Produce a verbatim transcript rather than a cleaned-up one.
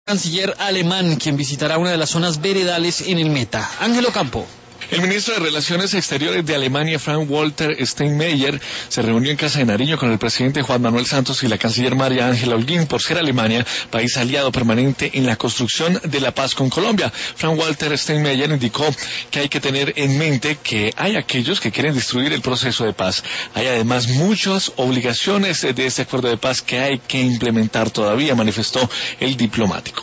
Canciller alemán, quien visitará una de las zonas veredales en el Meta. Ángelo Campo. El ministro de Relaciones Exteriores de Alemania, Frank-Walter Steinmeier, se reunió en Casa de Nariño con el presidente Juan Manuel Santos y la canciller María Ángela Holguín por ser Alemania país aliado permanente en la construcción de la paz con Colombia. Frank-Walter Steinmeier indicó que hay que tener en mente que hay aquellos que quieren destruir el proceso de paz. Hay además muchas obligaciones de este acuerdo de paz que hay que implementar todavía, manifestó el diplomático.